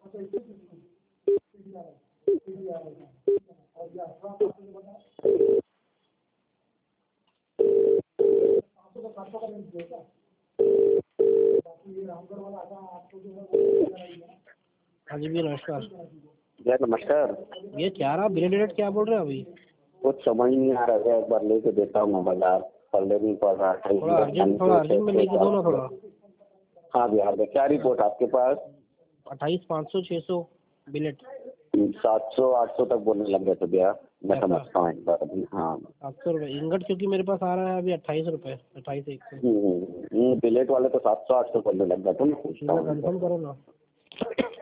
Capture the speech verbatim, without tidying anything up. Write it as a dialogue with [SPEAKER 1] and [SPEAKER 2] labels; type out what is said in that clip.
[SPEAKER 1] हाँ जी भैया नमस्कार।
[SPEAKER 2] भैया नमस्कार।
[SPEAKER 1] भैया क्या रहा बिना डेट क्या बोल रहे हैं अभी?
[SPEAKER 2] कुछ समझ नहीं आ रहा है, एक बार लेके देता हूँ मैं बाजार, पल्ले नहीं पड़ रहा है।
[SPEAKER 1] थोड़ा अर्जेंट थोड़ा अर्जेंट में लेके दो ना थोड़ा।
[SPEAKER 2] हाँ भैया क्या रिपोर्ट आपके पास?
[SPEAKER 1] अट्ठाईस पाँच सौ छः सौ बिलेट
[SPEAKER 2] सात सौ आठ सौ तक बोलने लग गए थे भैया, मैं समझता हूँ एक बार अभी। हाँ
[SPEAKER 1] सात सौ रुपये इंगट, क्योंकि मेरे पास आ रहा है अभी अट्ठाईस रुपये अट्ठाईस एक सौ।
[SPEAKER 2] बिलेट वाले तो सात सौ आठ सौ बोलने लग गए थे, मैं पूछता हूँ।
[SPEAKER 1] कंफर्म करो ना।